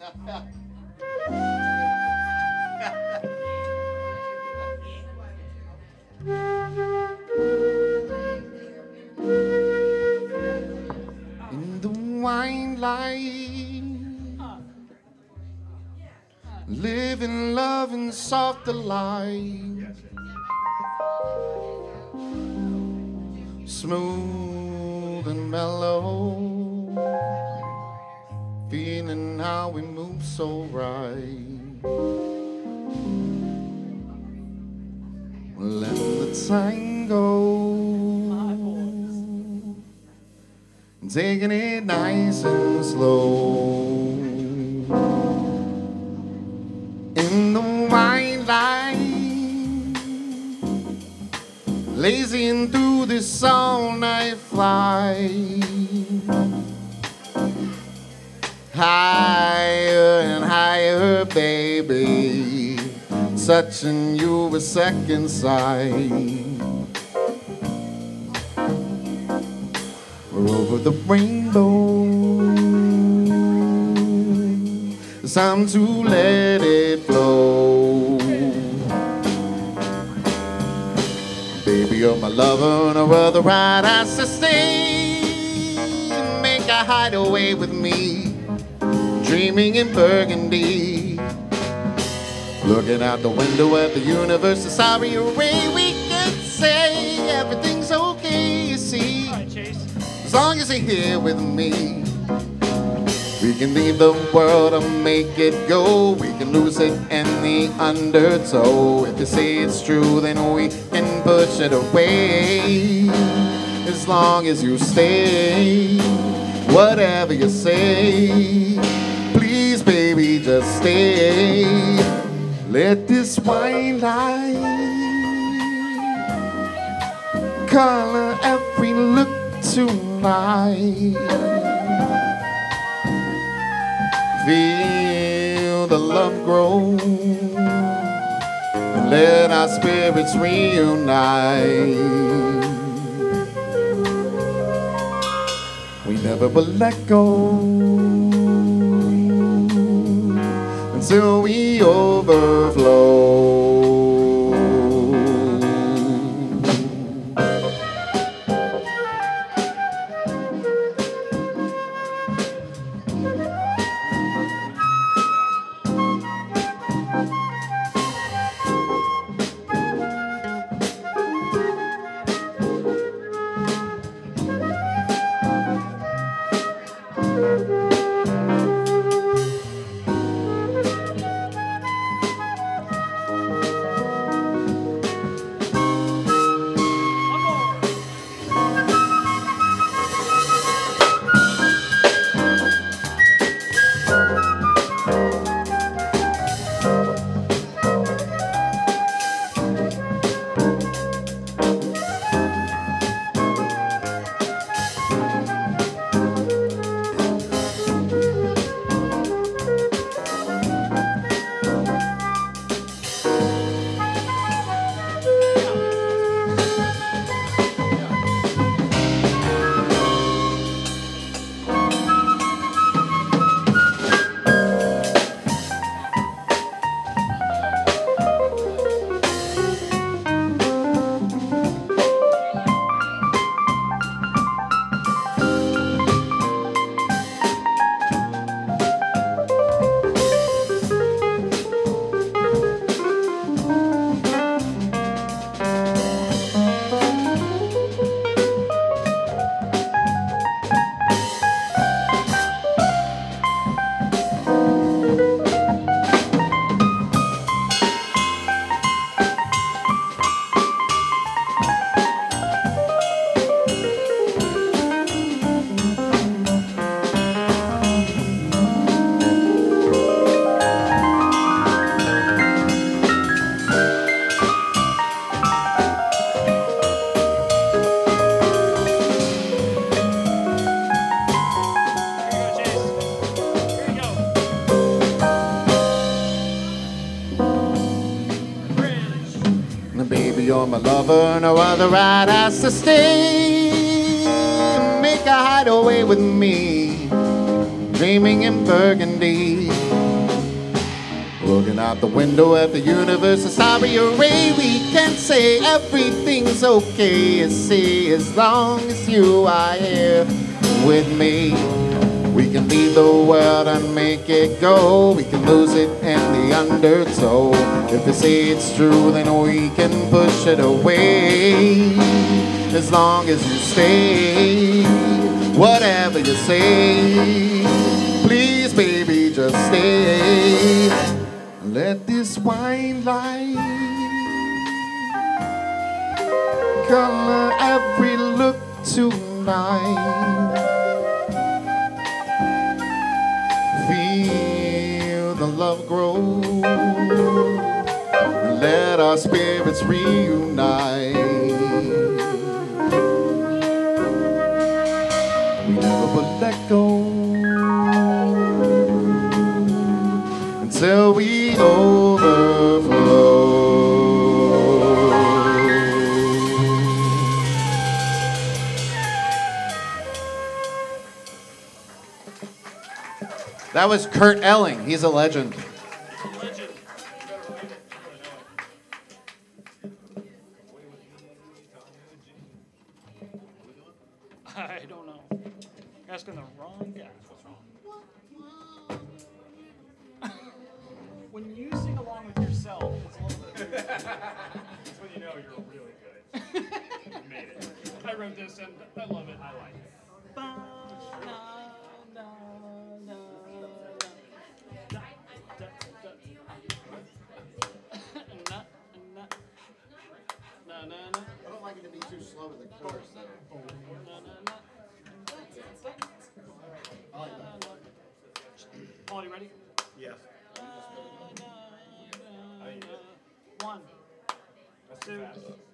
In the wine light, living, loving, soft delight, smooth and mellow, feeling how we move so right. Let the tango, taking it nice and slow. In the white light, lazing through this all-night flight, higher and higher, baby, touching you with second sight. We're over the rainbow, it's time to let it flow. Baby, you're my lover, no other right has to stay. Make a hideaway with me, dreaming in Burgundy. Looking out the window at the universe, a sorry way we can say everything's okay, you see. As long as you're here with me, we can leave the world and make it go. We can lose it in the undertow. If you say it's true, then we can push it away. As long as you stay, whatever you say, please, baby, just stay. Let this white light color every look tonight. Feel the love grow and let our spirits reunite. We never will let go until we overflow. Baby, you're my lover, no other right has to stay. Make a hideaway with me, dreaming in Burgundy. Looking out the window at the universe, a starry array, we can say everything's okay. You see, as long as you are here with me, we can leave the world and make it go. We can lose it in the undertow. If they say it's true, then we can push it away. As long as you stay, whatever you say, please, baby, just stay. Let this wine light color every look tonight. Feel the love grow and let our spirits reunite. We never will let go until we overflow. That was Kurt Elling. He's a legend. I don't know. Asking the wrong guy. When you sing along with yourself, it's a little bit weird. That's when you know you're really good. You made it. I wrote this and I love it. I like it. I don't like it to be too slow to the chorus, though. Paul, you ready? Yes. 1, That's 2, fast.